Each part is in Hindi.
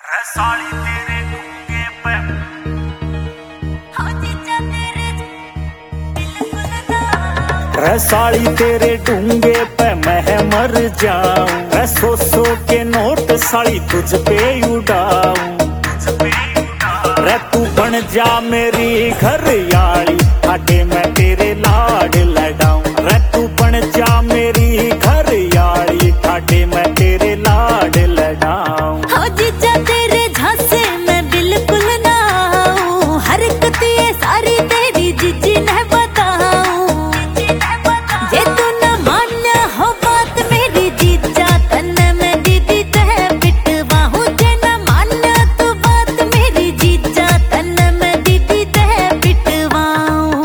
रसाली तेरे डूंगे पे रसाली तेरे डूंगे पे मैं मर जाऊं। सौ के नोट साली तुझ पे उड़ाऊं। रे तू बन जा मेरी घर याली, आगे मैं तेरे लाड लडाऊं। रे तू बन जा मेरी घर याली, आगे मैं तेरे लाड लडाऊं। हो जीजा तेरे झांसे मैं बिल्कुल ना आऊं, हरकत ये सारी तेरी जीजी ने बताऊं। जे तू न मान्या हो बात मेरी जीजा, तन्ने मैं दीदी तह पिटवाऊं। जे न मान्या तू बात मेरी जीजा, तन्ने मैं दीदी तह पिटवाऊं।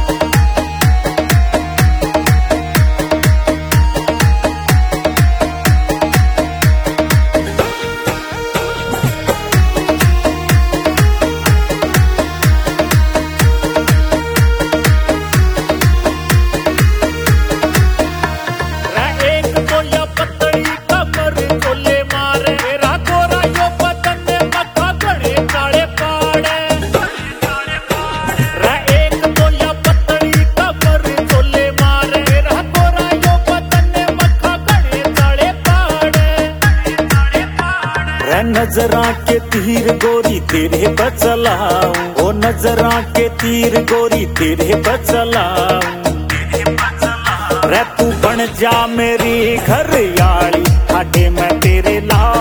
नजरा के तीर गोरी तेरे बचलाऊं। ओ नजरा के तीर गोरी तेरे बचलाऊं। रे तू बन जा मेरी घर याली, आगे मैं तेरे ला